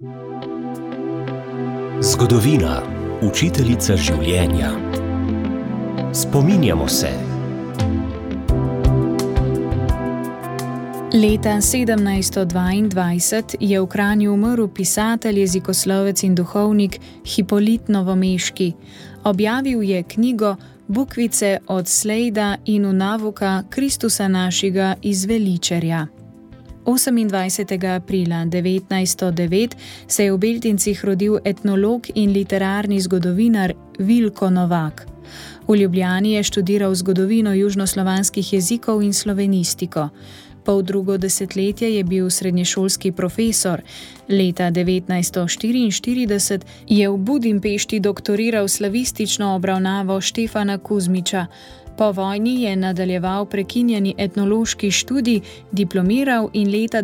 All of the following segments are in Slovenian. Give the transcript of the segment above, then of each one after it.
Zgodovina, učiteljica življenja. Spominjamo se. Leta 1722 je v Kranju umrl pisatelj, jezikoslovec in duhovnik Hipolit Novomeški. Objavil je knjigo Bukvice od Slejda in unavuka Kristusa našega izveličarja. 28. aprila 1909 se je v Beltincih rodil etnolog in literarni zgodovinar Vilko Novak. V Ljubljani je študiral zgodovino južnoslovanskih jezikov in slovenistiko. Poldrugo desetletje je bil srednješolski profesor. Leta 1944 je v Budimpešti doktoriral slavistično obravnavo Štefana Kuzmiča. Po vojni je nadaljeval prekinjeni etnološki študij, diplomiral in leta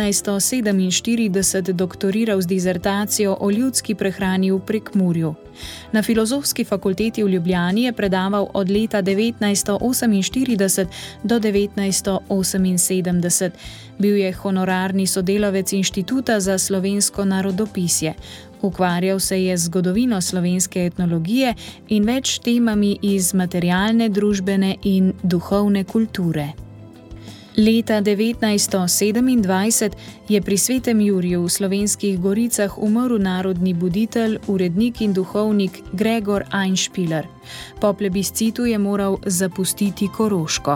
1947 doktoriral z dizertacijo o ljudski prehrani v Prekmurju. Na Filozofski fakulteti v Ljubljani je predaval od leta 1948 do 1978. Bil je honorarni sodelavec Inštituta za slovensko narodopisje. Ukvarjal se je z zgodovino slovenske etnologije in več temami iz materialne, družbene in duhovne kulture. Leta 1927 je pri Svetem Juriju v Slovenskih Goricah umrl narodni buditelj, urednik in duhovnik Gregor Einspieler. Po plebiscitu je moral zapustiti Koroško.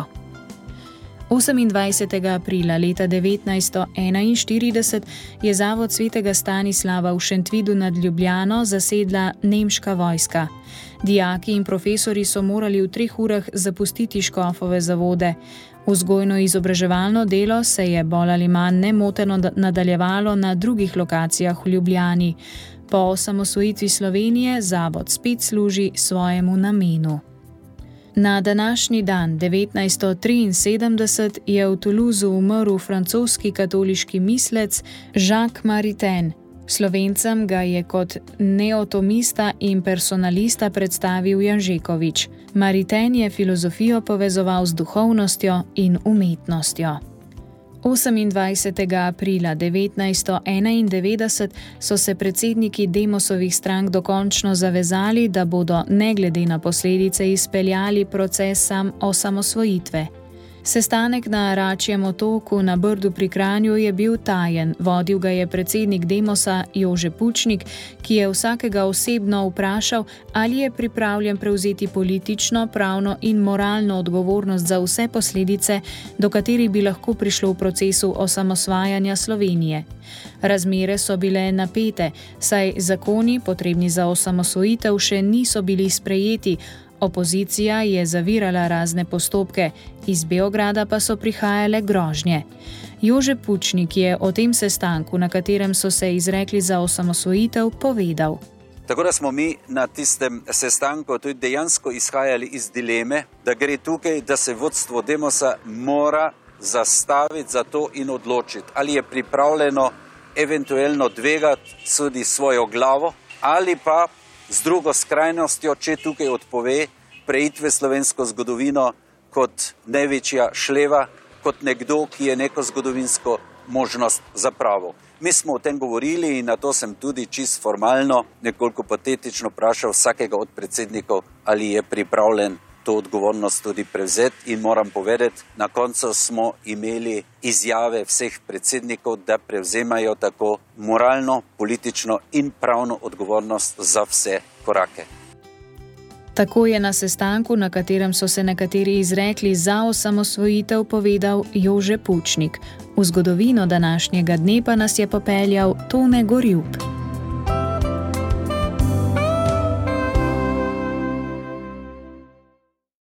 28. aprila leta 1941 je zavod svetega Stanislava v Šentvidu nad Ljubljano zasedla nemška vojska. Dijaki in profesori so morali v 3 urah zapustiti Škofove zavode. Vzgojno-izobraževalno delo se je bolj ali manj nemoteno nadaljevalo na drugih lokacijah v Ljubljani. Po osamosvojitvi Slovenije zavod spet služi svojemu namenu. Na današnji dan, 1973, je v Toulouseu umrl francoski katoliški mislec Jacques Maritain. Slovencem ga je kot neotomista in personalista predstavil Janžekovič. Maritain je filozofijo povezoval z duhovnostjo in umetnostjo. 28. aprila 1991 so se predsedniki Demosovih strank dokončno zavezali, da bodo ne glede na posledice izpeljali proces osamosvojitve. Sestanek na Račjem otoku na Brdu pri Kranju je bil tajen. Vodil ga je predsednik Demosa Jože Pučnik, ki je vsakega osebno vprašal, ali je pripravljen prevzeti politično, pravno in moralno odgovornost za vse posledice, do katerih bi lahko prišlo v procesu osamosvajanja Slovenije. Razmere so bile napete, saj zakoni, potrebni za osamosvojitev, še niso bili sprejeti. Opozicija je zavirala razne postopke, iz Beograda pa so prihajale grožnje. Jože Pučnik je o tem sestanku, na katerem so se izrekli za osamosvojitev, povedal. Tako da smo mi na tistem sestanku tudi dejansko izhajali iz dileme, da gre tukaj, da se vodstvo Demosa mora zastaviti za to in odločiti, ali je pripravljeno eventualno dvegati tudi svojo glavo, ali pa z drugo skrajnostjo, če tukaj odpove preitve slovensko zgodovino kot največja šleva, kot nekdo, ki je neko zgodovinsko možnost zapravil. Mi smo o tem govorili in na to sem tudi čisto formalno, nekoliko patetično vprašal vsakega od predsednikov, ali je pripravljen to odgovornost tudi prevzeti, in moram povedati, na koncu smo imeli izjave vseh predsednikov, da prevzemajo tako moralno, politično in pravno odgovornost za vse korake. Tako je na sestanku, na katerem so se nekateri izrekli za osamosvojitev, povedal Jože Pučnik. V zgodovino današnjega dne pa nas je popeljal Tone Gorjup.